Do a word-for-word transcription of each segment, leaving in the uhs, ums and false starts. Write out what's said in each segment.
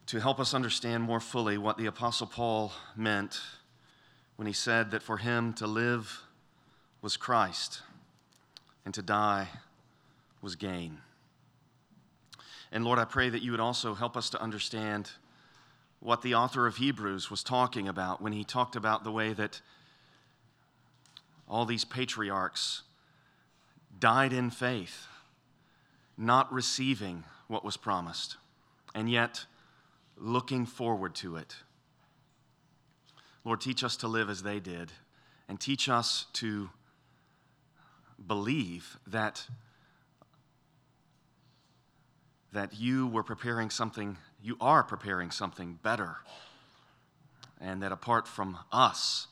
to help us understand more fully what the Apostle Paul meant when he said that for him to live was Christ and to die was gain. And Lord, I pray that you would also help us to understand what the author of Hebrews was talking about when he talked about the way that all these patriarchs died in faith, not receiving what was promised, and yet looking forward to it. Lord, teach us to live as they did, and teach us to believe that, that you were preparing something, you are preparing something better, and that apart from us,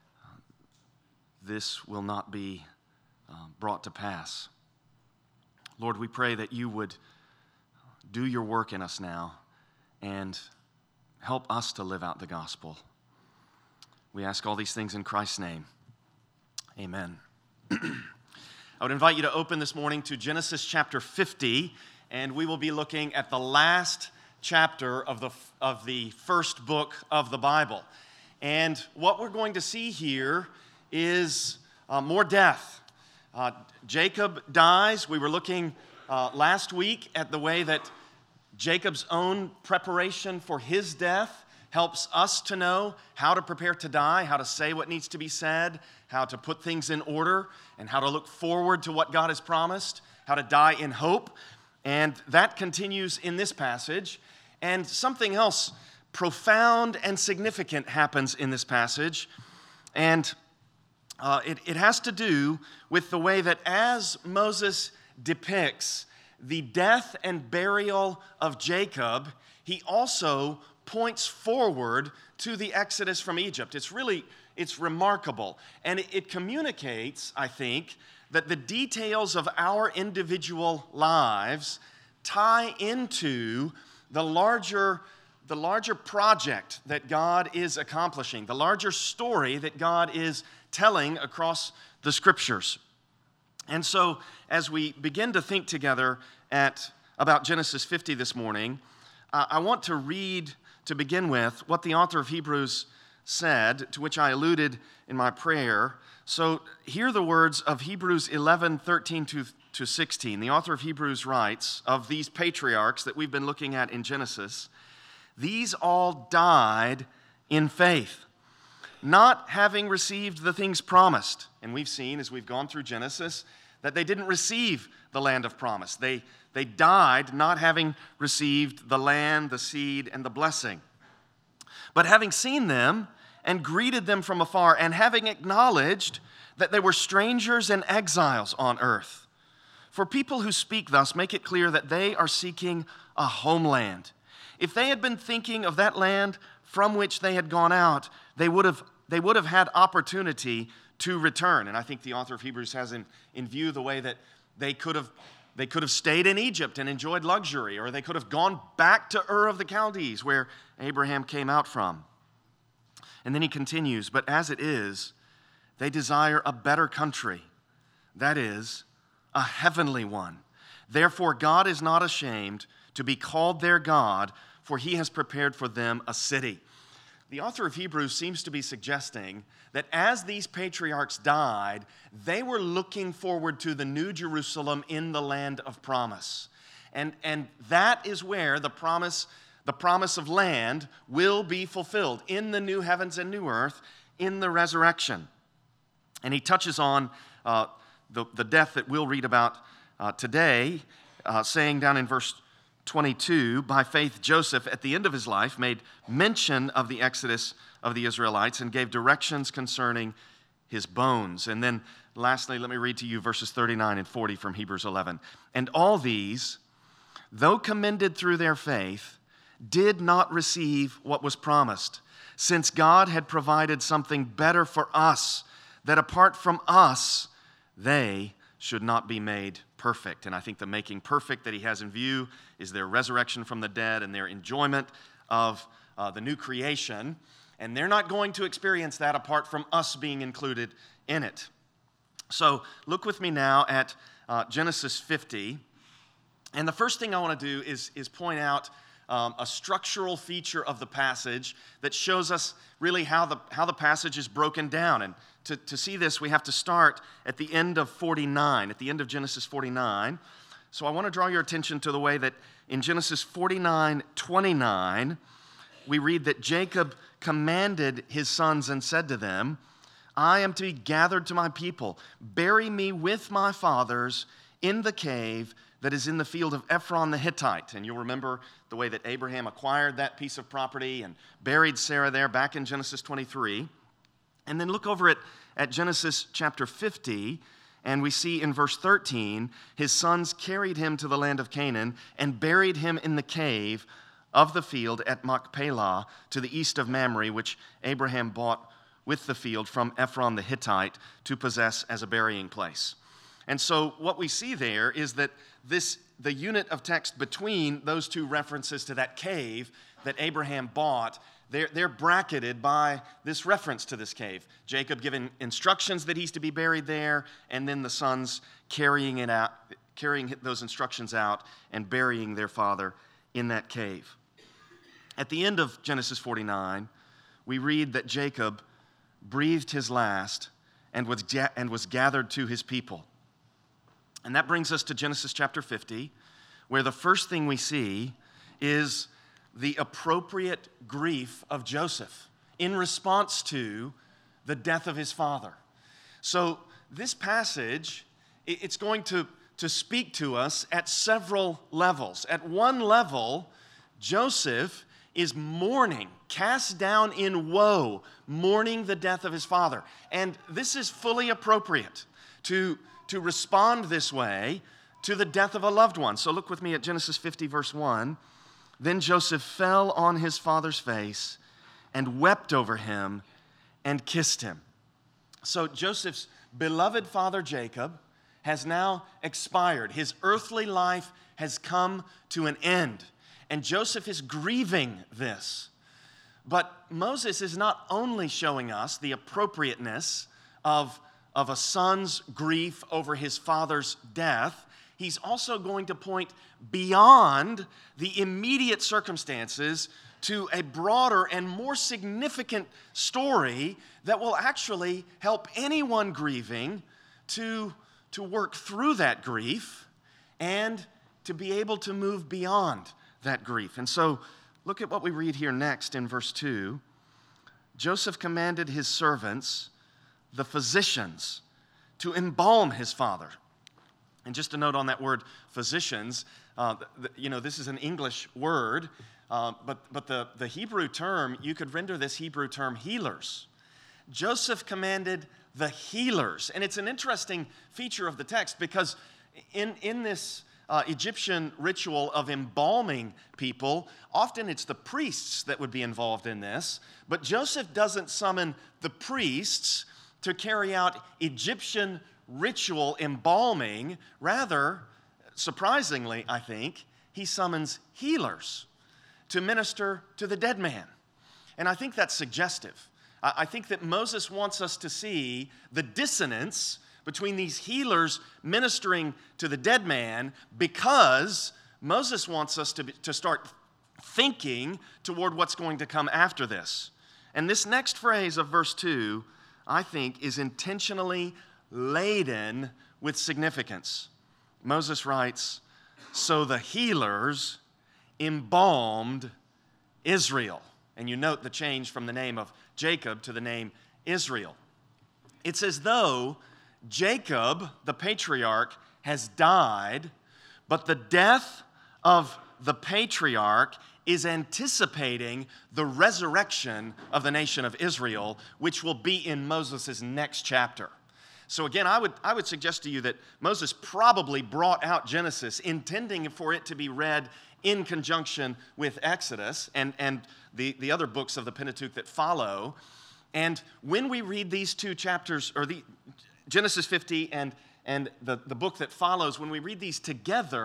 this will not be uh, brought to pass. Lord, we pray that you would do your work in us now and help us to live out the gospel. We ask all these things in Christ's name. Amen. I would invite you to open this morning to Genesis chapter fifty, and we will be looking at the last chapter of the, of the first book of the Bible. And what we're going to see here is uh, more death. Uh, Jacob dies. We were looking uh, last week at the way that Jacob's own preparation for his death helps us to know how to prepare to die, how to say what needs to be said, how to put things in order, and how to look forward to what God has promised, how to die in hope. And that continues in this passage. And something else profound and significant happens in this passage. And uh, it, it has to do with the way that as Moses depicts the death and burial of Jacob, he also points forward to the Exodus from Egypt. It's really, it's remarkable. And it, it communicates, I think, that the details of our individual lives tie into the larger, the larger project that God is accomplishing, the larger story that God is telling across the Scriptures. And so, as we begin to think together at about Genesis fifty this morning, uh, I want to read, to begin with, what the author of Hebrews said, to which I alluded in my prayer. So, hear the words of Hebrews eleven, thirteen to sixteen. The author of Hebrews writes of these patriarchs that we've been looking at in Genesis, "These all died in faith, not having received the things promised." And we've seen, as we've gone through Genesis, that they didn't receive the land of promise. They, they died not having received the land, the seed, and the blessing. But having seen them and greeted them from afar, and having acknowledged that they were strangers and exiles on earth. For people who speak thus make it clear that they are seeking a homeland. If they had been thinking of that land from which they had gone out, they would have they would have had opportunity to return. And I think the author of Hebrews has in, in view the way that they could have they could have stayed in Egypt and enjoyed luxury, or they could have gone back to Ur of the Chaldees, where Abraham came out from. And then he continues, "But as it is, they desire a better country, that is, a heavenly one. Therefore, God is not ashamed to be called their God, for he has prepared for them a city." The author of Hebrews seems to be suggesting that as these patriarchs died, they were looking forward to the new Jerusalem in the land of promise. And, and that is where the promise, the promise of land will be fulfilled, in the new heavens and new earth, in the resurrection. And he touches on uh, the, the death that we'll read about uh, today, uh, saying down in verse twenty-two, "By faith Joseph, at the end of his life, made mention of the exodus of the Israelites and gave directions concerning his bones." And then lastly, let me read to you verses thirty-nine and forty from Hebrews eleven. "And all these, though commended through their faith, did not receive what was promised, since God had provided something better for us, that apart from us, they should not be made perfect." And I think the making perfect that he has in view is their resurrection from the dead and their enjoyment of uh, the new creation. And they're not going to experience that apart from us being included in it. So look with me now at uh, Genesis fifty. And the first thing I want to do is, is point out um, a structural feature of the passage that shows us really how the, how the passage is broken down. And to, to see this, we have to start at the end of forty-nine, at the end of Genesis forty-nine. So I want to draw your attention to the way that in Genesis forty-nine twenty-nine, we read that Jacob commanded his sons and said to them, I am to be gathered to my people. Bury me with my fathers in the cave that is in the field of Ephron the Hittite. And you'll remember the way that Abraham acquired that piece of property and buried Sarah there back in Genesis twenty-three. And then look over at, at Genesis chapter fifty, and we see in verse thirteen, his sons carried him to the land of Canaan and buried him in the cave of the field at Machpelah to the east of Mamre, which Abraham bought with the field from Ephron the Hittite to possess as a burying place. And so what we see there is that this the unit of text between those two references to that cave that Abraham bought, they're, they're bracketed by this reference to this cave. Jacob giving instructions that he's to be buried there, and then the sons carrying it out, carrying those instructions out and burying their father in that cave. At the end of Genesis forty-nine, we read that Jacob breathed his last and was, ga- and was gathered to his people. And that brings us to Genesis chapter fifty, where the first thing we see is the appropriate grief of Joseph in response to the death of his father. So this passage, it's going to, to speak to us at several levels. At one level, Joseph is mourning, cast down in woe, mourning the death of his father. And this is fully appropriate to, to respond this way to the death of a loved one. So look with me at Genesis fifty, verse one. Then Joseph fell on his father's face and wept over him and kissed him. So Joseph's beloved father Jacob has now expired. His earthly life has come to an end. And Joseph is grieving this. But Moses is not only showing us the appropriateness of, of a son's grief over his father's death, he's also going to point beyond the immediate circumstances to a broader and more significant story that will actually help anyone grieving to, to work through that grief and to be able to move beyond that grief. And so look at what we read here next in verse two. Joseph commanded his servants, the physicians, to embalm his father. And just a note on that word physicians, uh, the, you know, this is an English word, uh, but, but the, the Hebrew term, you could render this Hebrew term healers. Joseph commanded the healers. And it's an interesting feature of the text because in, in this uh, Egyptian ritual of embalming people, often it's the priests that would be involved in this, but Joseph doesn't summon the priests to carry out Egyptian ritual embalming. Rather, surprisingly, I think, he summons healers to minister to the dead man. And I think that's suggestive. I think that Moses wants us to see the dissonance between these healers ministering to the dead man because Moses wants us to, be, to start thinking toward what's going to come after this. And this next phrase of verse two, I think, is intentionally laden with significance. Moses writes, so the healers embalmed Israel. And you note the change from the name of Jacob to the name Israel. It's as though Jacob, the patriarch, has died, but the death of the patriarch is anticipating the resurrection of the nation of Israel, which will be in Moses' next chapter. So again, I would, I would suggest to you that Moses probably brought out Genesis intending for it to be read in conjunction with Exodus and, and the, the other books of the Pentateuch that follow. And when we read these two chapters, or the Genesis fifty and, and the, the book that follows, when we read these together,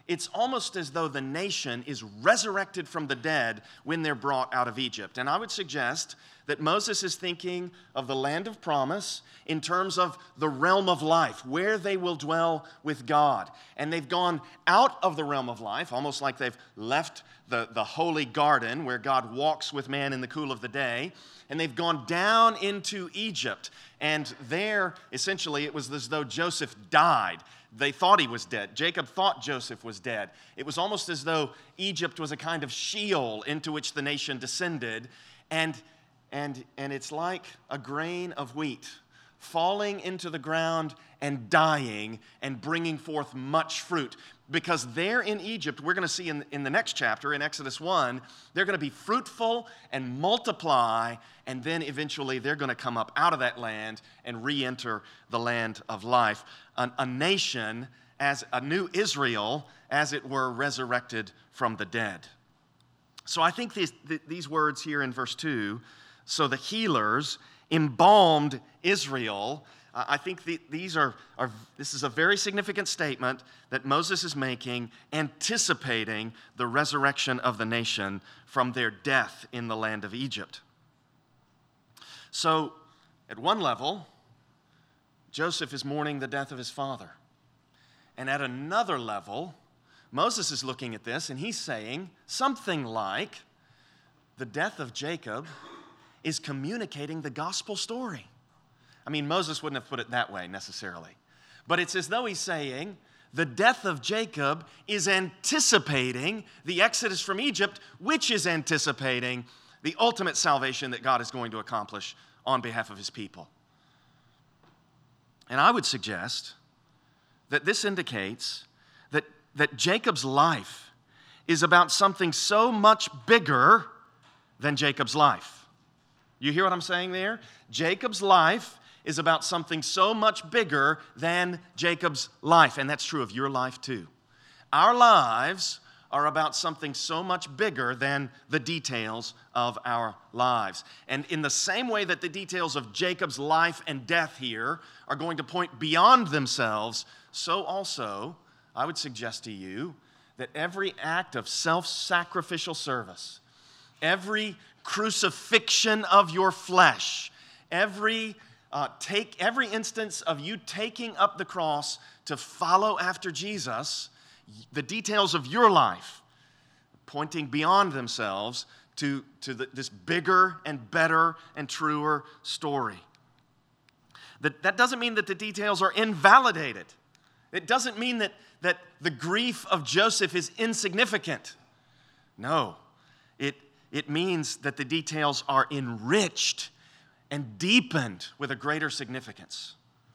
it's almost as though the nation is resurrected from the dead when they're brought out of Egypt. And I would suggest that Moses is thinking of the land of promise in terms of the realm of life, where they will dwell with God. And they've gone out of the realm of life, almost like they've left the, the holy garden where God walks with man in the cool of the day, and they've gone down into Egypt. And there, essentially, it was as though Joseph died. They thought he was dead. Jacob thought Joseph was dead. It was almost as though Egypt was a kind of Sheol into which the nation descended. And, and, and it's like a grain of wheat falling into the ground and dying and bringing forth much fruit. Because there in Egypt, we're going to see in, in the next chapter, in Exodus one, they're going to be fruitful and multiply, and then eventually they're going to come up out of that land and re-enter the land of life. A, a nation, as a new Israel, as it were, resurrected from the dead. So I think these, these words here in verse two, so the healers embalmed Israel. I think the, these are, are, this is a very significant statement that Moses is making, anticipating the resurrection of the nation from their death in the land of Egypt. So, at one level, Joseph is mourning the death of his father. And at another level, Moses is looking at this and he's saying something like, the death of Jacob is communicating the gospel story. I mean, Moses wouldn't have put it that way necessarily. But it's as though he's saying the death of Jacob is anticipating the exodus from Egypt, which is anticipating the ultimate salvation that God is going to accomplish on behalf of his people. And I would suggest that this indicates that, that Jacob's life is about something so much bigger than Jacob's life. You hear what I'm saying there? Jacob's life is about something so much bigger than Jacob's life. And that's true of your life too. Our lives are about something so much bigger than the details of our lives. And in the same way that the details of Jacob's life and death here are going to point beyond themselves, so also I would suggest to you that every act of self-sacrificial service, every crucifixion of your flesh, every Uh, take every instance of you taking up the cross to follow after Jesus, the details of your life pointing beyond themselves to, to the, this bigger and better and truer story. That, that doesn't mean that the details are invalidated. It doesn't mean that, that the grief of Joseph is insignificant. No, it, it means that the details are enriched and deepened with a greater significance.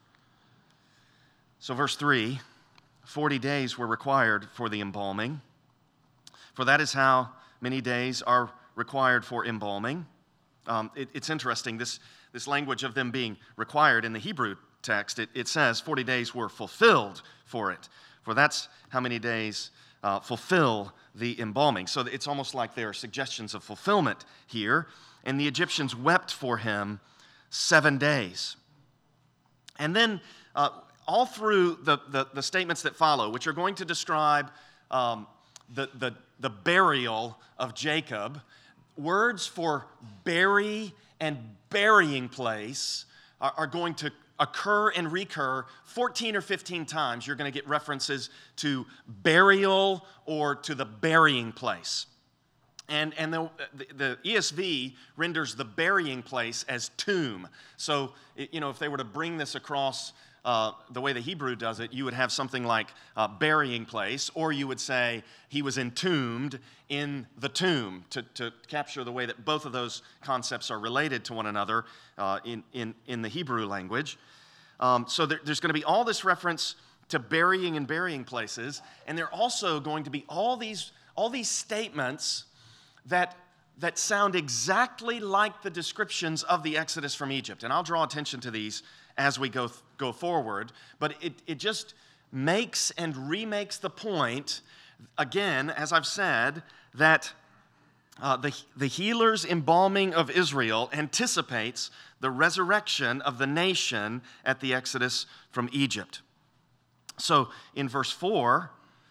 So verse three, forty days were required for the embalming, for that is how many days are required for embalming. Um, it, it's interesting, this, this language of them being required in the Hebrew text, it, it says forty days were fulfilled for it, for that's how many days uh, fulfill the embalming. So it's almost like there are suggestions of fulfillment here. And the Egyptians wept for him seven days. And then uh, all through the, the, the statements that follow, which are going to describe um, the, the, the burial of Jacob, words for bury and burying place are, are going to occur and recur fourteen or fifteen times. You're going to get references to burial or to the burying place. And, and the, the E S V renders the burying place as tomb. So, you know, if they were to bring this across uh, the way the Hebrew does it, you would have something like uh, burying place, or you would say he was entombed in the tomb to, to capture the way that both of those concepts are related to one another uh, in, in, in the Hebrew language. Um, so there, there's going to be all this reference to burying and burying places, and there are also going to be all these, all these statements that, that sound exactly like the descriptions of the Exodus from Egypt. And I'll draw attention to these as we go, go forward. But it, it just makes and remakes the point, again, as I've said, that uh, the, the healer's embalming of Israel anticipates the resurrection of the nation at the Exodus from Egypt. So in verse four,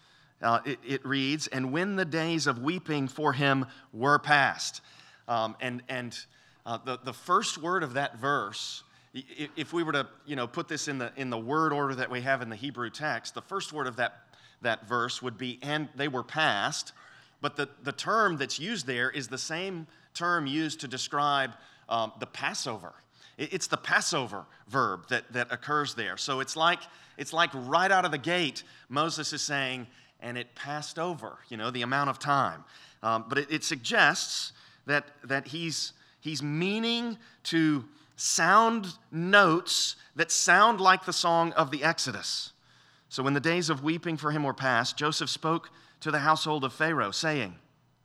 uh, it, it reads, "And when the days of weeping for him were past." Um, and and uh, the, the first word of that verse, if we were to, you know, put this in the in the word order that we have in the Hebrew text, the first word of that, that verse would be, "and they were past." But the, the term that's used there is the same term used to describe um, the Passover. It, it's the Passover verb that, that occurs there. So it's like, it's like right out of the gate, Moses is saying, "and it passed over," you know, the amount of time. Um, but it, it suggests that, that he's, he's meaning to sound notes that sound like the song of the Exodus. "So when the days of weeping for him were past, Joseph spoke to the household of Pharaoh, saying,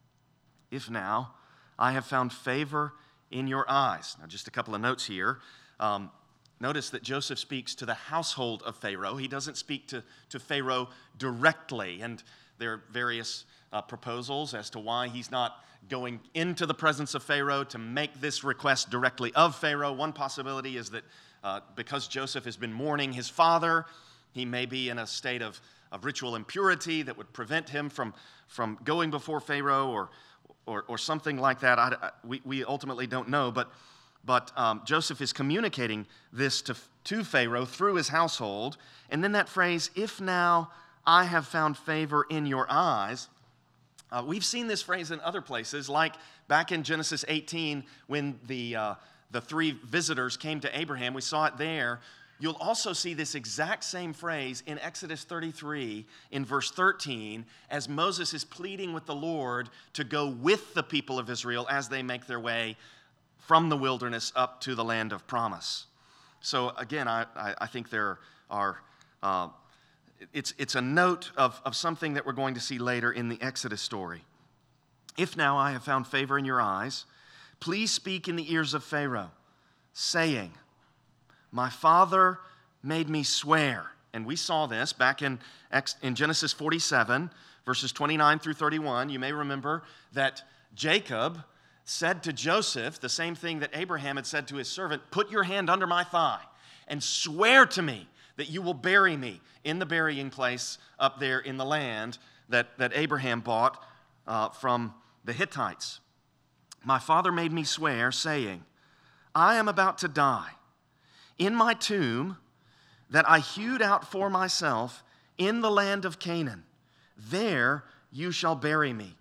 'If now I have found favor in your eyes.'" Now, just a couple of notes here. Um, notice that Joseph speaks to the household of Pharaoh. He doesn't speak to, to Pharaoh directly. And there are various uh, proposals as to why he's not going into the presence of Pharaoh to make this request directly of Pharaoh. One possibility is that uh, because Joseph has been mourning his father, he may be in a state of, of ritual impurity that would prevent him from, from going before Pharaoh or, or, or something like that. I, I, we, we ultimately don't know, but, but um, Joseph is communicating this to, to Pharaoh through his household. And then that phrase, "if now I have found favor in your eyes," Uh, we've seen this phrase in other places, like back in Genesis eighteen when the, uh, the three visitors came to Abraham. We saw it there. You'll also see this exact same phrase in Exodus thirty-three in verse thirteen as Moses is pleading with the Lord to go with the people of Israel as they make their way from the wilderness up to the land of promise. So again, I, I, I think there are... Uh, It's, it's a note of, of something that we're going to see later in the Exodus story. "If now I have found favor in your eyes, please speak in the ears of Pharaoh, saying, 'My father made me swear.'" And we saw this back in, in Genesis forty-seven, verses twenty-nine through thirty-one. You may remember that Jacob said to Joseph the same thing that Abraham had said to his servant, "Put your hand under my thigh and swear to me that you will bury me in the burying place up there in the land that, that Abraham bought uh, from the Hittites. My father made me swear, saying, 'I am about to die. In my tomb that I hewed out for myself in the land of Canaan, there you shall bury me.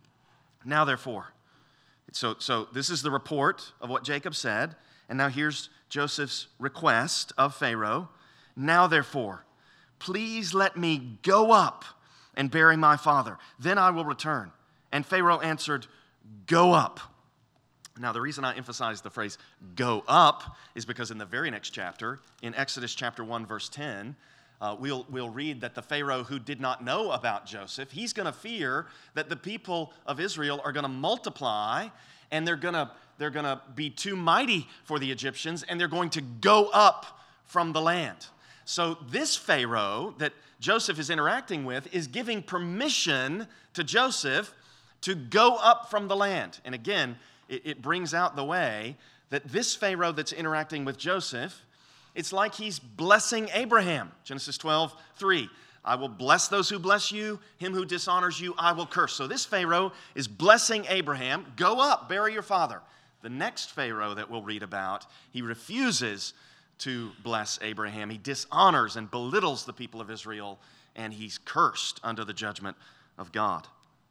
Now therefore,'" so, so this is the report of what Jacob said, and now here's Joseph's request of Pharaoh. "Now therefore, please let me go up and bury my father. Then I will return." And Pharaoh answered, "Go up." Now, the reason I emphasize the phrase "go up" is because in the very next chapter, in Exodus chapter one, verse ten, uh, we'll, we'll read that the Pharaoh who did not know about Joseph, he's going to fear that the people of Israel are going to multiply and they're going to they're going to be too mighty for the Egyptians and they're going to go up from the land. So this Pharaoh that Joseph is interacting with is giving permission to Joseph to go up from the land. And again, it, it brings out the way that this Pharaoh that's interacting with Joseph, it's like he's blessing Abraham. Genesis twelve, three. "I will bless those who bless you. Him who dishonors you, I will curse." So this Pharaoh is blessing Abraham. "Go up, bury your father." The next Pharaoh that we'll read about, he refuses to bless Abraham. He dishonors and belittles the people of Israel, and he's cursed under the judgment of God.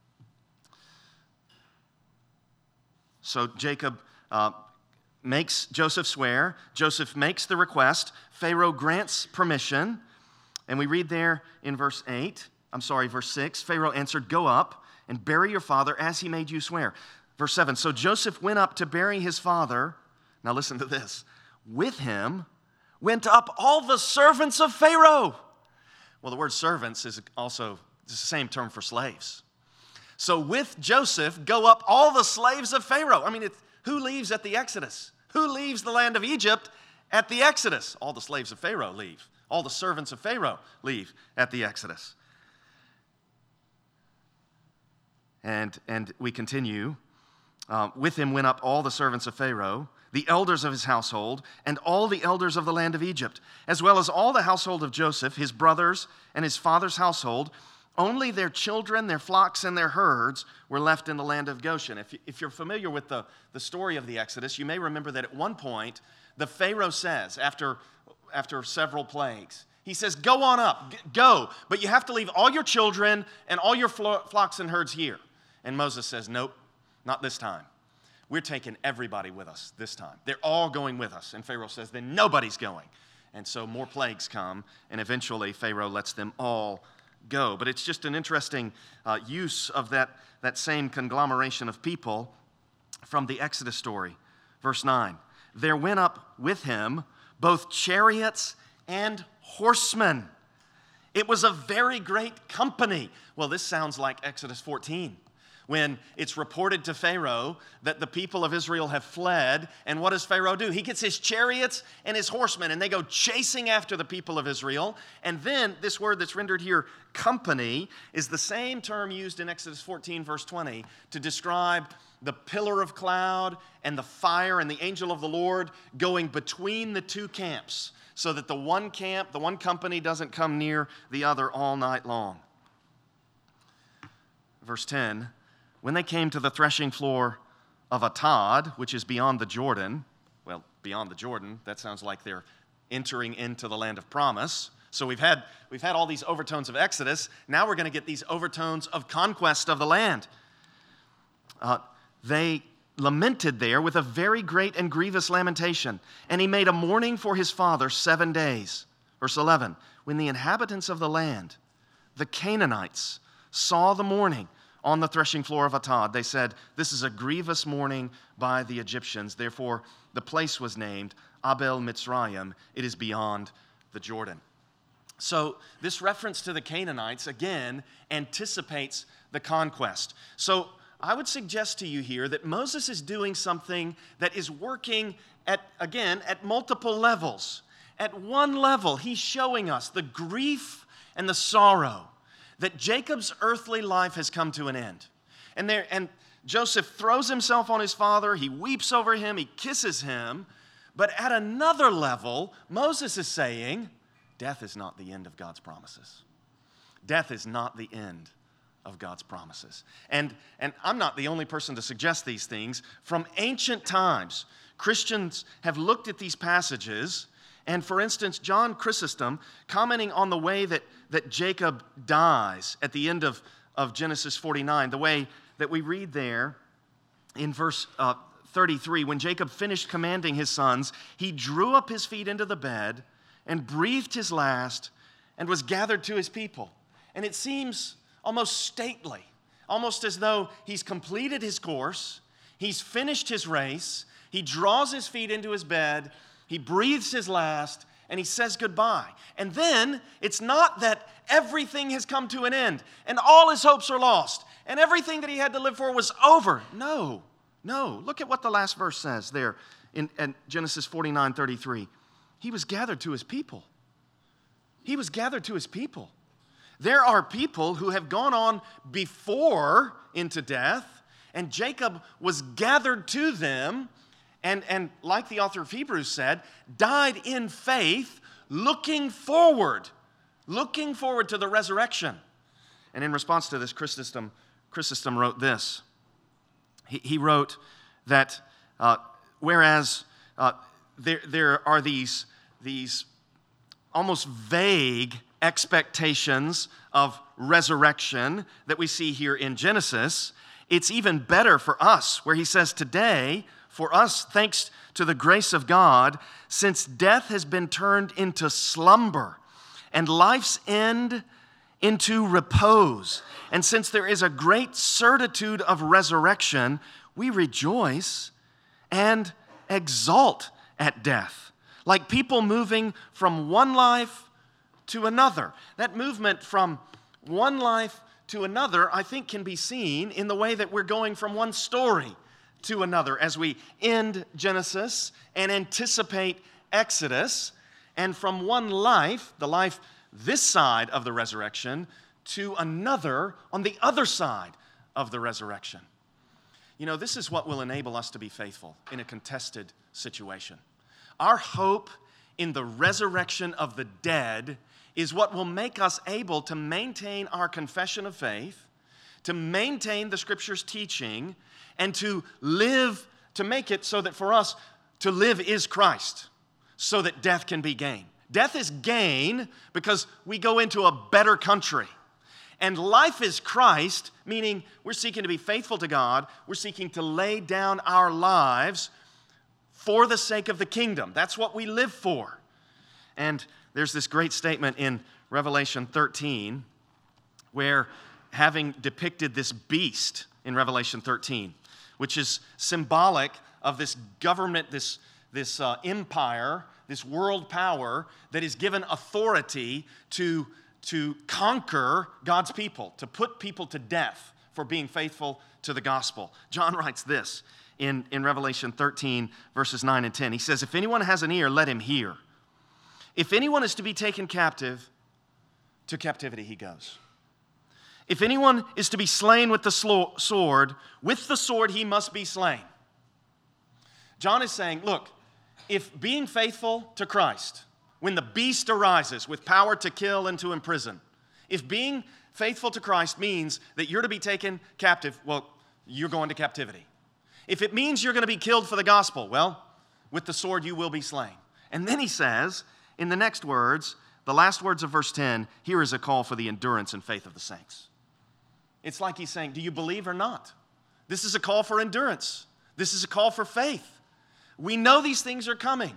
So Jacob uh, makes Joseph swear. Joseph makes the request. Pharaoh grants permission. And we read there in verse eight, I'm sorry, verse six, Pharaoh answered, "Go up and bury your father as he made you swear." Verse seven, so Joseph went up to bury his father. Now listen to this. With him went up all the servants of Pharaoh. Well, the word servants is also it's the same term for slaves. So with Joseph go up all the slaves of Pharaoh. I mean, it's, who leaves at the Exodus? Who leaves the land of Egypt at the Exodus? All the slaves of Pharaoh leave. All the servants of Pharaoh leave at the Exodus. And, and we continue. Uh, with him went up all the servants of Pharaoh, the elders of his household, and all the elders of the land of Egypt, as well as all the household of Joseph, his brothers, and his father's household, Only their children, their flocks, and their herds were left in the land of Goshen. If, if you're familiar with the, the story of the Exodus, you may remember that at one point, the Pharaoh says, after, after several plagues, he says, go on up, g- go, but you have to leave all your children and all your flo- flocks and herds here. And Moses says, nope, not this time. We're taking everybody with us this time. They're all going with us. And Pharaoh says, then nobody's going. And so more plagues come, and eventually Pharaoh lets them all go. But it's just an interesting uh, use of that, that same conglomeration of people from the Exodus story. Verse nine, there went up with him both chariots and horsemen. It was a very great company. Well, this sounds like Exodus fourteen, when it's reported to Pharaoh that the people of Israel have fled. And what does Pharaoh do? He gets his chariots and his horsemen, and they go chasing after the people of Israel. And then this word that's rendered here, company, is the same term used in Exodus fourteen, verse twenty, to describe the pillar of cloud and the fire and the angel of the Lord going between the two camps, so that the one camp, the one company doesn't come near the other all night long. Verse ten, when they came to the threshing floor of Atad, which is beyond the Jordan, well, beyond the Jordan, that sounds like they're entering into the land of promise. So we've had, we've had all these overtones of Exodus. Now we're going to get these overtones of conquest of the land. Uh, they lamented there with a very great and grievous lamentation. And he made a mourning for his father seven days. Verse eleven, when the inhabitants of the land, the Canaanites, saw the mourning on the threshing floor of Atad, they said, this is a grievous mourning by the Egyptians. Therefore, the place was named Abel Mitzrayim. It is beyond the Jordan. So this reference to the Canaanites, again, anticipates the conquest. So I would suggest to you here that Moses is doing something that is working at, again, at multiple levels. At one level, he's showing us the grief and the sorrow that Jacob's earthly life has come to an end. And, there, and Joseph throws himself on his father, he weeps over him, he kisses him. But at another level, Moses is saying, death is not the end of God's promises. Death is not the end of God's promises. And, and I'm not the only person to suggest these things. From ancient times, Christians have looked at these passages. And for instance, John Chrysostom, commenting on the way that, that Jacob dies at the end of, of Genesis forty-nine, the way that we read there in verse uh, thirty-three, when Jacob finished commanding his sons, he drew up his feet into the bed and breathed his last and was gathered to his people. And it seems almost stately, almost as though he's completed his course, he's finished his race, he draws his feet into his bed, he breathes his last, and he says goodbye. And then it's not that everything has come to an end and all his hopes are lost and everything that he had to live for was over. No, no. Look at what the last verse says there in, in Genesis forty-nine thirty-three. He was gathered to his people. He was gathered to his people. There are people who have gone on before into death, and Jacob was gathered to them. And, and like the author of Hebrews said, died in faith, looking forward, looking forward to the resurrection. And in response to this, Chrysostom, Chrysostom wrote this. He, he wrote that uh, whereas uh, there, there are these, these almost vague expectations of resurrection that we see here in Genesis, it's even better for us, where he says today, for us, thanks to the grace of God, since death has been turned into slumber and life's end into repose, and since there is a great certitude of resurrection, we rejoice and exult at death, like people moving from one life to another. That movement from one life to another, I think, can be seen in the way that we're going from one story to another as we end Genesis and anticipate Exodus, and from one life, the life this side of the resurrection, to another on the other side of the resurrection. You know, this is what will enable us to be faithful in a contested situation. Our hope in the resurrection of the dead is what will make us able to maintain our confession of faith, to maintain the Scripture's teaching, and to live, to make it so that for us, to live is Christ, so that death can be gain. Death is gain because we go into a better country. And life is Christ, meaning we're seeking to be faithful to God. We're seeking to lay down our lives for the sake of the kingdom. That's what we live for. And there's this great statement in Revelation thirteen where, having depicted this beast in Revelation thirteen, which is symbolic of this government, this, this uh, empire, this world power that is given authority to, to conquer God's people, to put people to death for being faithful to the gospel. John writes this in, in Revelation thirteen, verses nine and ten. He says, "If anyone has an ear, let him hear. If anyone is to be taken captive, to captivity he goes. If anyone is to be slain with the sword, with the sword he must be slain." John is saying, look, if being faithful to Christ, when the beast arises with power to kill and to imprison, if being faithful to Christ means that you're to be taken captive, well, you're going to captivity. If it means you're going to be killed for the gospel, well, with the sword you will be slain. And then he says, in the next words, the last words of verse ten, here is a call for the endurance and faith of the saints. It's like he's saying, do you believe or not? This is a call for endurance. This is a call for faith. We know these things are coming.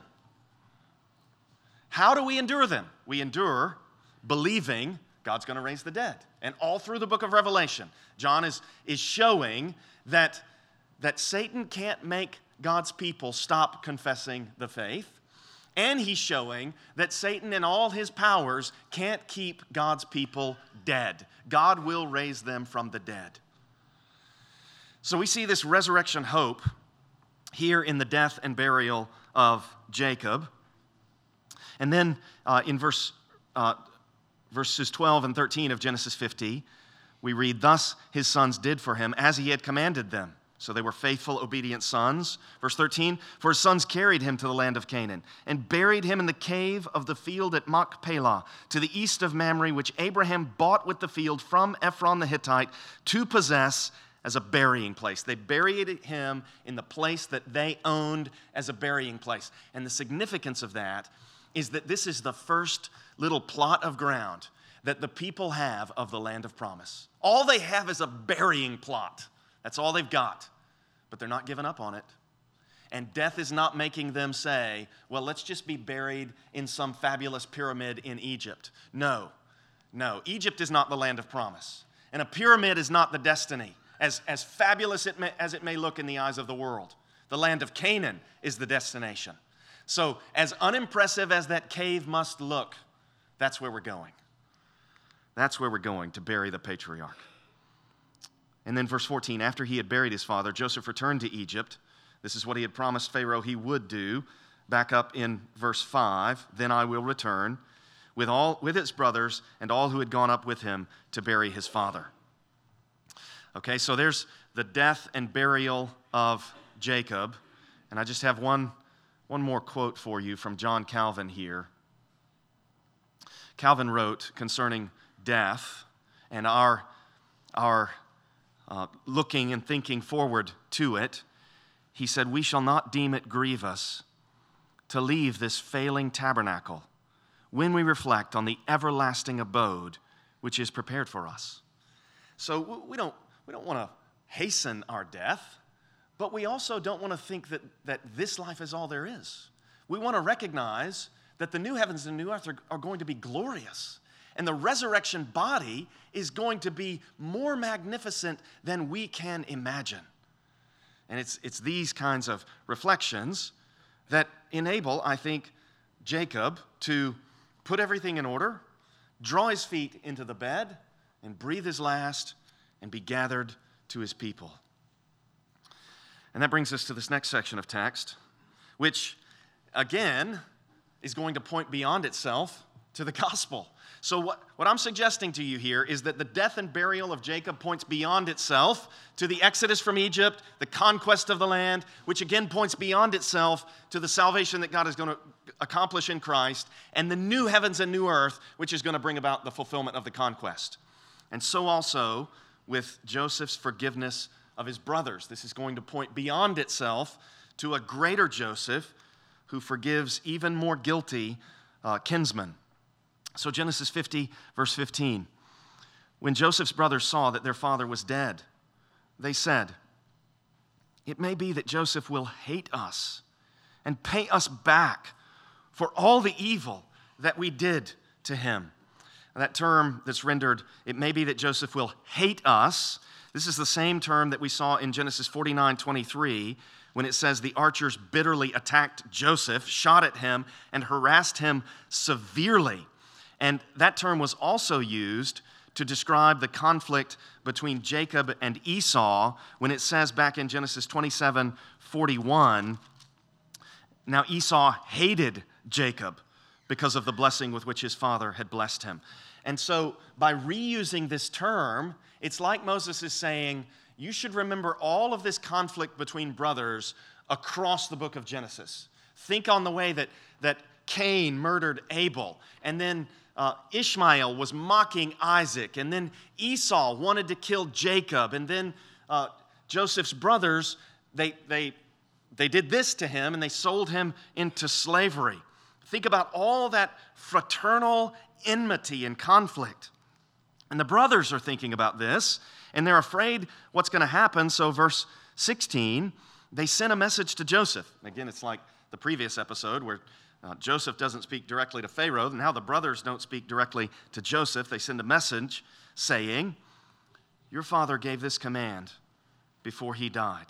How do we endure them? We endure believing God's going to raise the dead. And all through the book of Revelation, John is, is showing that, that Satan can't make God's people stop confessing the faith. And he's showing that Satan and all his powers can't keep God's people dead. God will raise them from the dead. So we see this resurrection hope here in the death and burial of Jacob. And then uh, in verse, uh, verses twelve and thirteen of Genesis fifty, we read, "Thus his sons did for him as he had commanded them." So they were faithful, obedient sons. Verse thirteen, "For his sons carried him to the land of Canaan and buried him in the cave of the field at Machpelah, to the east of Mamre, which Abraham bought with the field from Ephron the Hittite to possess as a burying place." They buried him in the place that they owned as a burying place. And the significance of that is that this is the first little plot of ground that the people have of the land of promise. All they have is a burying plot. That's all they've got, but they're not giving up on it. And death is not making them say, well, let's just be buried in some fabulous pyramid in Egypt. No, no. Egypt is not the land of promise. And a pyramid is not the destiny, as, as fabulous it may, as it may look in the eyes of the world. The land of Canaan is the destination. So as unimpressive as that cave must look, that's where we're going. That's where we're going to bury the patriarch. And then verse fourteen, "After he had buried his father, Joseph returned to Egypt." This is what he had promised Pharaoh he would do. Back up in verse five, "Then I will return with all with his brothers and all who had gone up with him to bury his father." Okay, so there's the death and burial of Jacob. And I just have one, one more quote for you from John Calvin here. Calvin wrote concerning death and our, our Uh, looking and thinking forward to it, he said, "We shall not deem it grievous to leave this failing tabernacle when we reflect on the everlasting abode which is prepared for us." So we don't, we don't want to hasten our death, but we also don't want to think that, that this life is all there is. We want to recognize that the new heavens and new earth are, are going to be glorious. And the resurrection body is going to be more magnificent than we can imagine. And it's, it's these kinds of reflections that enable, I think, Jacob to put everything in order, draw his feet into the bed, and breathe his last, and be gathered to his people. And that brings us to this next section of text, which, again, is going to point beyond itself to the gospel. So what, what I'm suggesting to you here is that the death and burial of Jacob points beyond itself to the exodus from Egypt, the conquest of the land, which again points beyond itself to the salvation that God is going to accomplish in Christ, and the new heavens and new earth, which is going to bring about the fulfillment of the conquest. And so also with Joseph's forgiveness of his brothers. This is going to point beyond itself to a greater Joseph who forgives even more guilty uh, kinsmen. So Genesis fifty, verse fifteen. When Joseph's brothers saw that their father was dead, they said, "It may be that Joseph will hate us and pay us back for all the evil that we did to him." And that term that's rendered, "it may be that Joseph will hate us," this is the same term that we saw in Genesis forty-nine twenty-three, when it says the archers bitterly attacked Joseph, shot at him, and harassed him severely. And that term was also used to describe the conflict between Jacob and Esau when it says back in Genesis twenty-seven forty-one, now Esau hated Jacob because of the blessing with which his father had blessed him. And so by reusing this term, it's like Moses is saying, you should remember all of this conflict between brothers across the book of Genesis. Think on the way that, that Cain murdered Abel, and then Uh, Ishmael was mocking Isaac, and then Esau wanted to kill Jacob, and then uh, Joseph's brothers, they, they, they did this to him, and they sold him into slavery. Think about all that fraternal enmity and conflict. And the brothers are thinking about this, and they're afraid what's going to happen. So verse sixteen, they sent a message to Joseph. Again, it's like the previous episode where Uh, Joseph doesn't speak directly to Pharaoh. Now the brothers don't speak directly to Joseph. They send a message saying, "Your father gave this command before he died.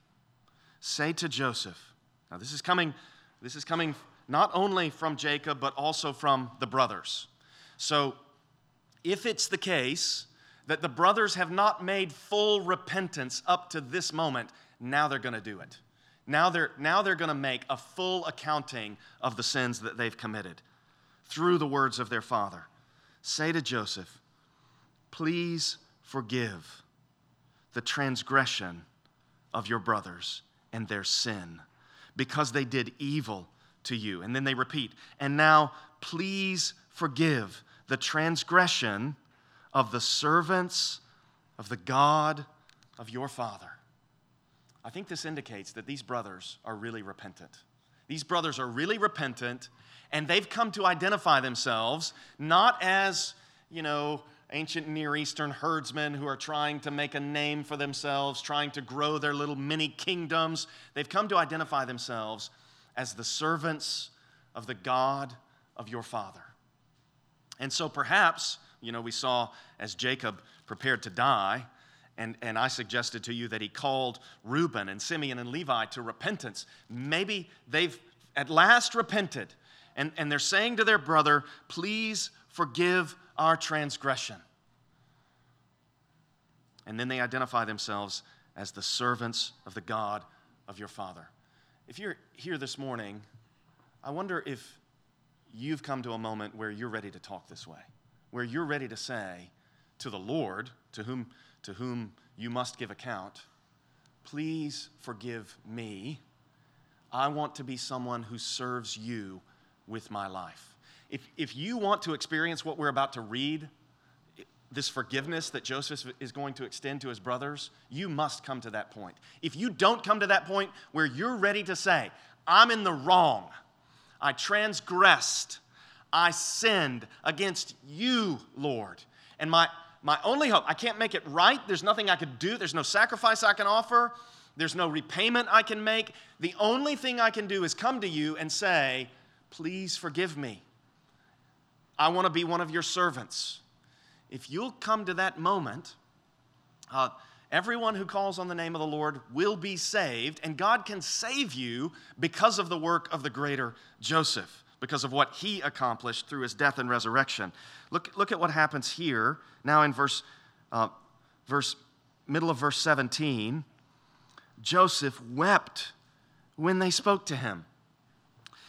Say to Joseph," now this is coming, this is coming not only from Jacob, but also from the brothers. So if it's the case that the brothers have not made full repentance up to this moment, now they're going to do it. Now they're, now they're going to make a full accounting of the sins that they've committed through the words of their father. Say to Joseph, "Please forgive the transgression of your brothers and their sin, because they did evil to you." And then they repeat, "And now please forgive the transgression of the servants of the God of your father." I think this indicates that these brothers are really repentant. These brothers are really repentant, and they've come to identify themselves not as, you know, ancient Near Eastern herdsmen who are trying to make a name for themselves, trying to grow their little mini kingdoms. They've come to identify themselves as the servants of the God of your father. And so perhaps, you know, we saw as Jacob prepared to die, And, and I suggested to you that he called Reuben and Simeon and Levi to repentance. Maybe they've at last repented, and, and they're saying to their brother, "Please forgive our transgression." And then they identify themselves as the servants of the God of your father. If you're here this morning, I wonder if you've come to a moment where you're ready to talk this way, where you're ready to say to the Lord, to whom to whom you must give account, "Please forgive me. I want to be someone who serves you with my life." If, if you want to experience what we're about to read, this forgiveness that Joseph is going to extend to his brothers, you must come to that point. If you don't come to that point where you're ready to say, "I'm in the wrong, I transgressed, I sinned against you, Lord, and my My only hope, I can't make it right. There's nothing I could do. There's no sacrifice I can offer. There's no repayment I can make. The only thing I can do is come to you and say, "Please forgive me. I want to be one of your servants." If you'll come to that moment, uh, everyone who calls on the name of the Lord will be saved, and God can save you because of the work of the greater Joseph, because of what he accomplished through his death and resurrection. Look, look at what happens here now in verse, uh, verse, middle of verse seventeen. Joseph wept when they spoke to him.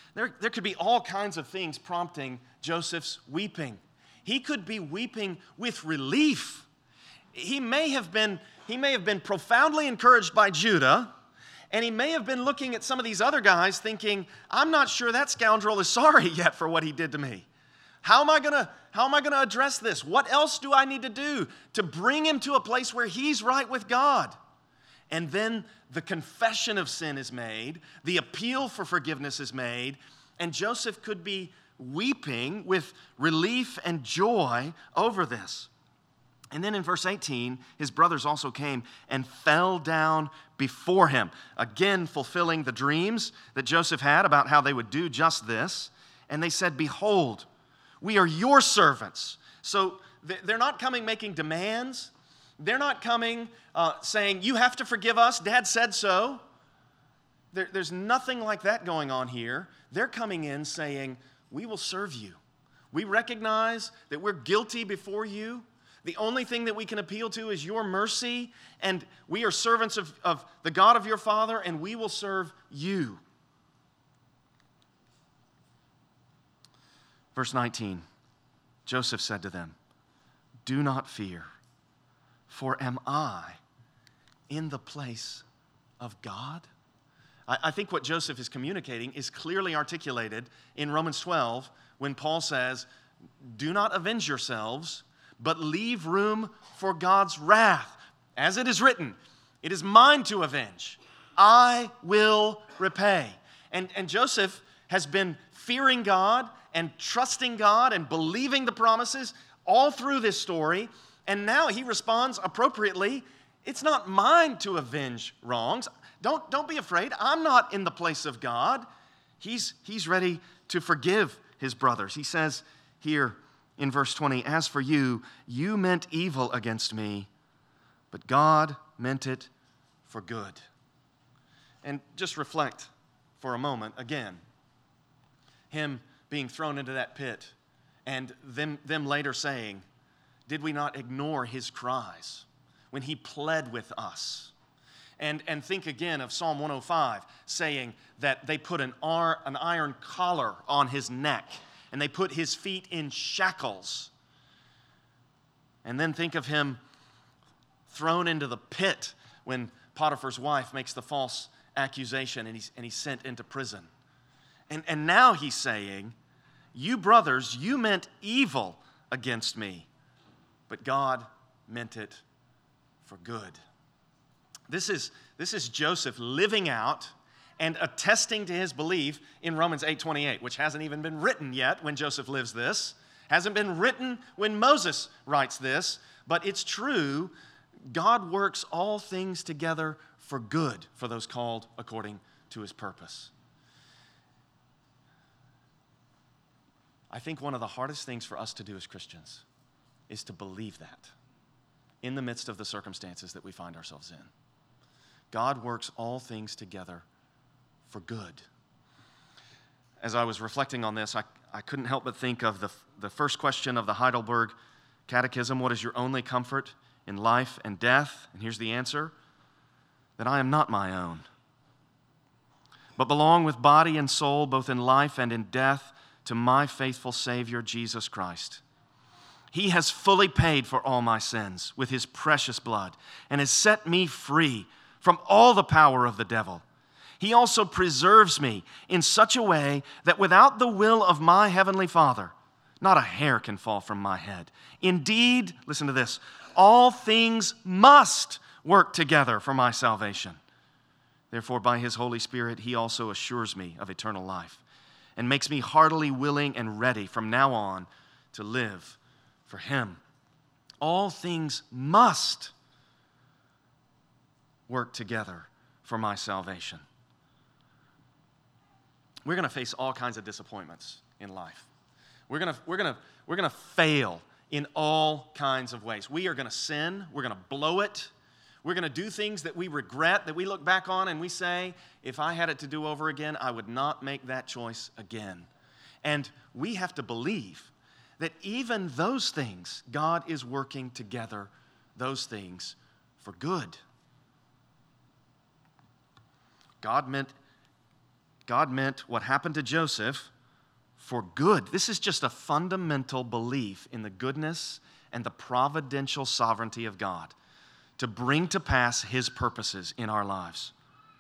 There, there could be all kinds of things prompting Joseph's weeping. He could be weeping with relief. He may have been, he may have been profoundly encouraged by Judah, and he may have been looking at some of these other guys thinking, I'm not sure that scoundrel is sorry yet for what he did to me. How am I gonna, how am I gonna address this? What else do I need to do to bring him to a place where he's right with God? And then the confession of sin is made, the appeal for forgiveness is made, and Joseph could be weeping with relief and joy over this. And then in verse eighteen, his brothers also came and fell down before him, again fulfilling the dreams that Joseph had about how they would do just this. And they said, behold, we are your servants. So they're not coming making demands. They're not coming uh, saying, you have to forgive us. Dad said so. There, there's nothing like that going on here. They're coming in saying, we will serve you. We recognize that we're guilty before you. The only thing that we can appeal to is your mercy, and we are servants of, of the God of your father, and we will serve you. Verse nineteen, Joseph said to them, do not fear, for am I in the place of God? I, I think what Joseph is communicating is clearly articulated in Romans twelve when Paul says, do not avenge yourselves, but leave room for God's wrath. As it is written, it is mine to avenge. I will repay. And, and Joseph has been fearing God and trusting God and believing the promises all through this story. And now he responds appropriately, it's not mine to avenge wrongs. Don't, don't be afraid. I'm not in the place of God. He's, he's ready to forgive his brothers. He says here, in verse twenty, as for you, you meant evil against me, but God meant it for good. And just reflect for a moment again. Him being thrown into that pit and them, them later saying, did we not ignore his cries when he pled with us? And, and think again of Psalm one oh five saying that they put an, ar, an iron collar on his neck and they put his feet in shackles. And then think of him thrown into the pit when Potiphar's wife makes the false accusation and he's, and he's sent into prison. And, and now he's saying, you brothers, you meant evil against me, but God meant it for good. This is, this is Joseph living out and attesting to his belief in Romans eight twenty-eight, which hasn't even been written yet when Joseph lives this, hasn't been written when Moses writes this, but it's true. God works all things together for good for those called according to his purpose. I think one of the hardest things for us to do as Christians is to believe that in the midst of the circumstances that we find ourselves in. God works all things together for good. As I was reflecting on this, I, I couldn't help but think of the, the first question of the Heidelberg Catechism, what is your only comfort in life and death? And here's the answer, that I am not my own, but belong with body and soul, both in life and in death, to my faithful Savior, Jesus Christ. He has fully paid for all my sins with his precious blood and has set me free from all the power of the devil. He also preserves me in such a way that without the will of my heavenly Father, not a hair can fall from my head. Indeed, listen to this, all things must work together for my salvation. Therefore, by his Holy Spirit, he also assures me of eternal life and makes me heartily willing and ready from now on to live for him. All things must work together for my salvation. We're going to face all kinds of disappointments in life. We're going to, we're going to, we're going to fail in all kinds of ways. We are going to sin. We're going to blow it. We're going to do things that we regret, that we look back on and we say, if I had it to do over again, I would not make that choice again. And we have to believe that even those things, God is working together, those things for good. God meant God meant what happened to Joseph for good. This is just a fundamental belief in the goodness and the providential sovereignty of God to bring to pass His purposes in our lives.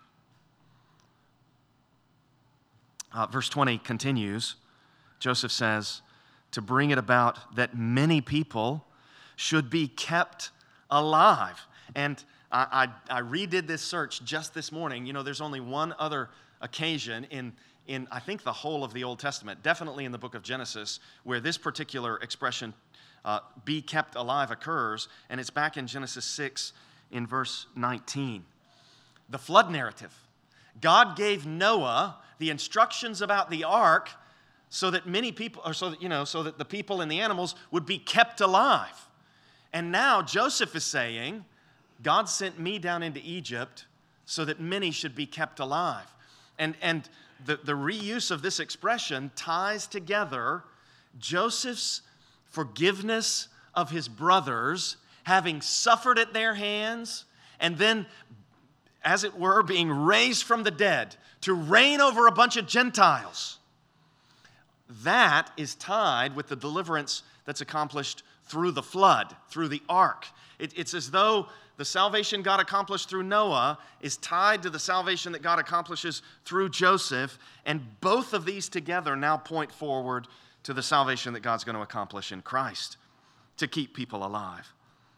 Uh, verse twenty continues. Joseph says, to bring it about that many people should be kept alive. And I, I, I redid this search just this morning. You know, there's only one other occasion in, in, I think, the whole of the Old Testament, definitely in the book of Genesis, where this particular expression, uh, be kept alive, occurs, and it's back in Genesis six in verse nineteen. The flood narrative. God gave Noah the instructions about the ark so that many people, or so that, you know, so that the people and the animals would be kept alive. And now Joseph is saying, God sent me down into Egypt so that many should be kept alive. And, and the, the reuse of this expression ties together Joseph's forgiveness of his brothers, having suffered at their hands, and then, as it were, being raised from the dead to reign over a bunch of Gentiles. That is tied with the deliverance that's accomplished through the flood, through the ark. It, it's as though the salvation God accomplished through Noah is tied to the salvation that God accomplishes through Joseph, and both of these together now point forward to the salvation that God's going to accomplish in Christ to keep people alive.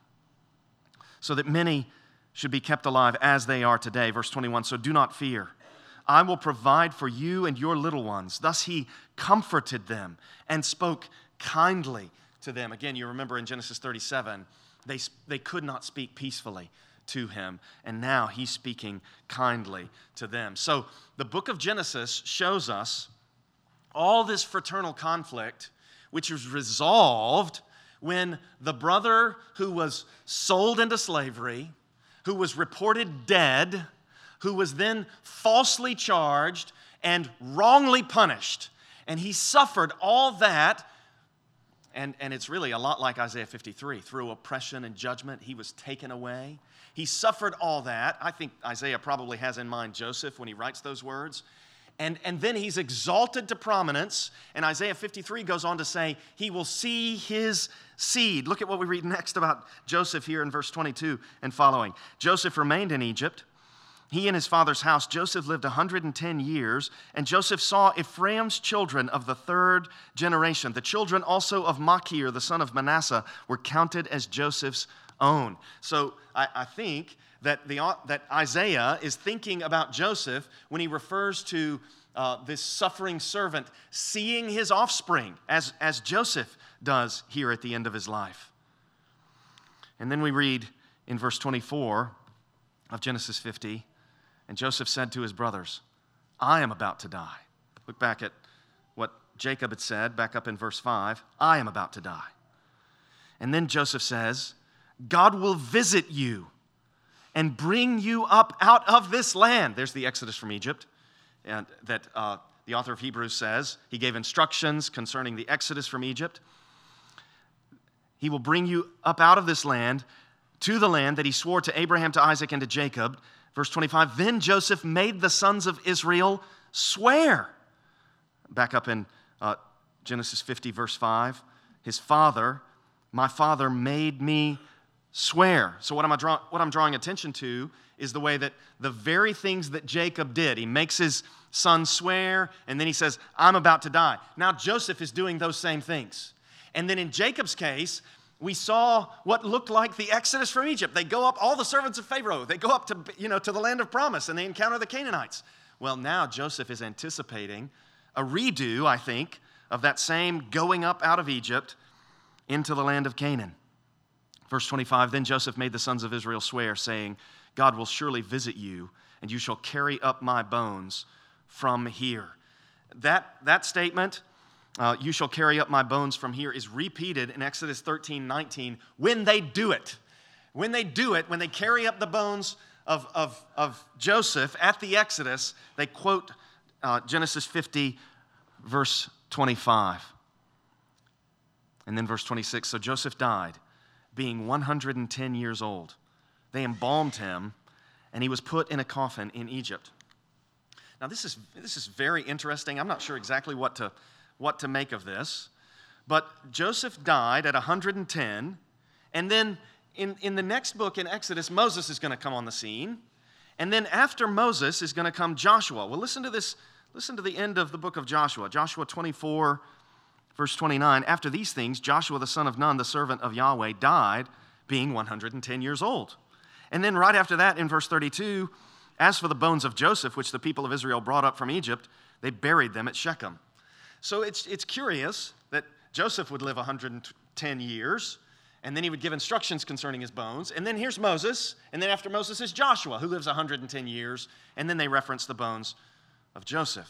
So that many should be kept alive as they are today. Verse twenty-one, so do not fear. I will provide for you and your little ones. Thus he comforted them and spoke kindly to them. Again, you remember in Genesis thirty-seven, they, they could not speak peacefully to him, and now he's speaking kindly to them. So the book of Genesis shows us all this fraternal conflict, which was resolved when the brother who was sold into slavery, who was reported dead, who was then falsely charged and wrongly punished. And he suffered all that, and, and it's really a lot like Isaiah fifty-three. Through oppression and judgment, he was taken away. He suffered all that. I think Isaiah probably has in mind Joseph when he writes those words. And, and then he's exalted to prominence, and Isaiah fifty-three goes on to say, he will see his seed. Look at what we read next about Joseph here in verse twenty-two and following. Joseph remained in Egypt. He and his father's house. Joseph lived one hundred ten years, and Joseph saw Ephraim's children of the third generation. The children also of Machir, the son of Manasseh, were counted as Joseph's own. So I, I think that, the, that Isaiah is thinking about Joseph when he refers to uh, this suffering servant seeing his offspring, as, as Joseph does here at the end of his life. And then we read in verse twenty-four of Genesis fifty, and Joseph said to his brothers, I am about to die. Look back at what Jacob had said, back up in verse five, I am about to die. And then Joseph says, God will visit you and bring you up out of this land. There's the Exodus from Egypt, and that uh, the author of Hebrews says he gave instructions concerning the Exodus from Egypt. He will bring you up out of this land to the land that he swore to Abraham, to Isaac, and to Jacob. Verse twenty-five, then Joseph made the sons of Israel swear. Back up in uh, Genesis fifty, verse five, his father, my father made me swear. So what, am I draw- what I'm drawing attention to is the way that the very things that Jacob did, he makes his son swear, and then he says, I'm about to die. Now Joseph is doing those same things. And then in Jacob's case, we saw what looked like the Exodus from Egypt. They go up, all the servants of Pharaoh, they go up to, you know, to the land of promise, and they encounter the Canaanites. Well, now Joseph is anticipating a redo, I think, of that same going up out of Egypt into the land of Canaan. Verse twenty-five, then Joseph made the sons of Israel swear, saying, God will surely visit you, and you shall carry up my bones from here. That, that statement, uh, you shall carry up my bones from here, is repeated in Exodus thirteen nineteen when they do it. When they do it, when they carry up the bones of, of, of Joseph at the Exodus, they quote uh, Genesis fifty, verse twenty-five. And then verse twenty-six, so Joseph died, being one hundred ten years old. They embalmed him, and he was put in a coffin in Egypt. Now, this is, this is very interesting. I'm not sure exactly what to, what to make of this. But Joseph died at one hundred ten, and then in, in the next book in Exodus, Moses is going to come on the scene. And then after Moses is going to come Joshua. Well, listen to this. Listen to the end of the book of Joshua. Joshua twenty-four, verse twenty-nine. After these things, Joshua the son of Nun, the servant of Yahweh, died, being one hundred ten years old. And then right after that, in verse thirty-two, as for the bones of Joseph, which the people of Israel brought up from Egypt, they buried them at Shechem. So it's, it's curious that Joseph would live one hundred ten years, and then he would give instructions concerning his bones. And then here's Moses, and then after Moses is Joshua, who lives one hundred ten years, and then they reference the bones of Joseph.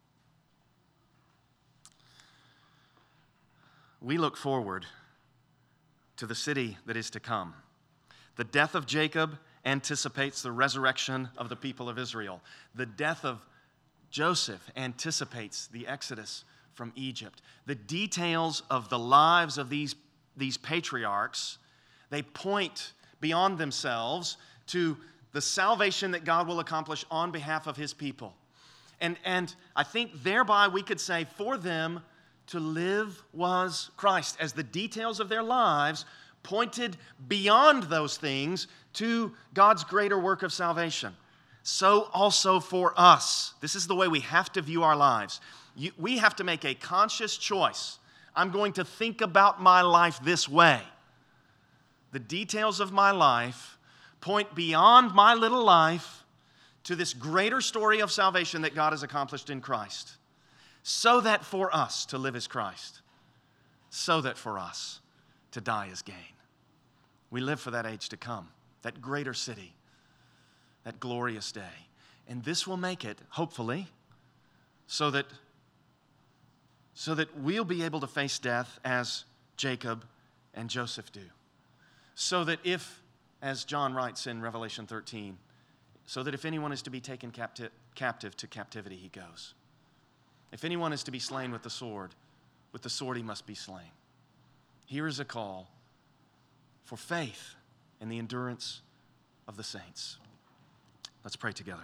We look forward to the city that is to come. The death of Jacob anticipates the resurrection of the people of Israel. The death of Joseph anticipates the exodus from Egypt. The details of the lives of these, these patriarchs, they point beyond themselves to the salvation that God will accomplish on behalf of his people. And, and I think thereby we could say for them to live was Christ, as the details of their lives pointed beyond those things to God's greater work of salvation. So also for us. This is the way we have to view our lives. You, we have to make a conscious choice. I'm going to think about my life this way. The details of my life point beyond my little life to this greater story of salvation that God has accomplished in Christ. So that for us to live as Christ. So that for us to die as gain. We live for that age to come, that greater city, that glorious day. And this will make it, hopefully, so that, so that we'll be able to face death as Jacob and Joseph do. So that if, as John writes in Revelation thirteen, so that if anyone is to be taken capti- captive, to captivity he goes. If anyone is to be slain with the sword, with the sword he must be slain. Here is a call for faith and the endurance of the saints. Let's pray together.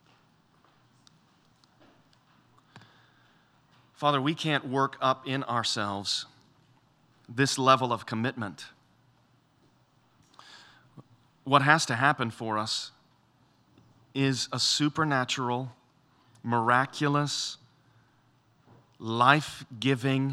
Father, we can't work up in ourselves this level of commitment. What has to happen for us is a supernatural, miraculous, life-giving,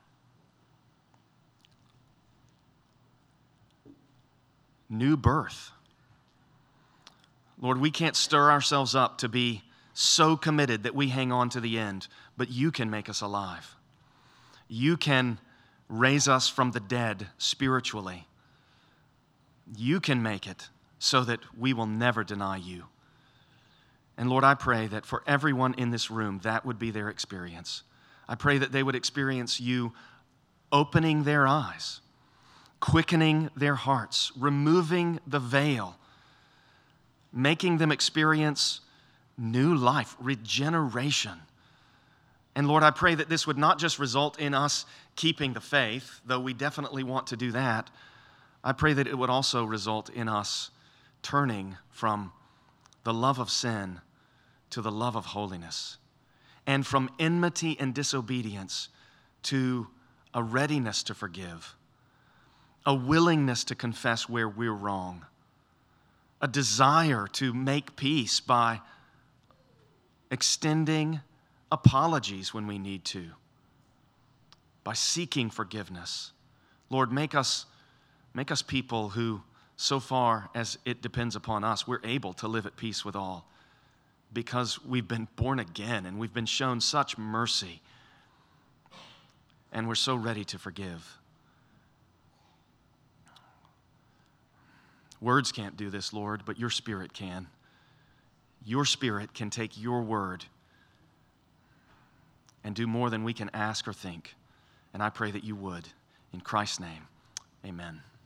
new birth. Lord, we can't stir ourselves up to be so committed that we hang on to the end, but you can make us alive. You can raise us from the dead spiritually. You can make it so that we will never deny you. And Lord, I pray that for everyone in this room, that would be their experience. I pray that they would experience you opening their eyes, quickening their hearts, removing the veil, making them experience new life, regeneration. And Lord, I pray that this would not just result in us keeping the faith, though we definitely want to do that. I pray that it would also result in us turning from the love of sin to the love of holiness, and from enmity and disobedience to a readiness to forgive, a willingness to confess where we're wrong, a desire to make peace by extending apologies when we need to, by seeking forgiveness. Lord, make us, make us people who, so far as it depends upon us, we're able to live at peace with all because we've been born again and we've been shown such mercy and we're so ready to forgive. Words can't do this, Lord, but your Spirit can. Your Spirit can take your word and do more than we can ask or think. And I pray that you would. In Christ's name, amen.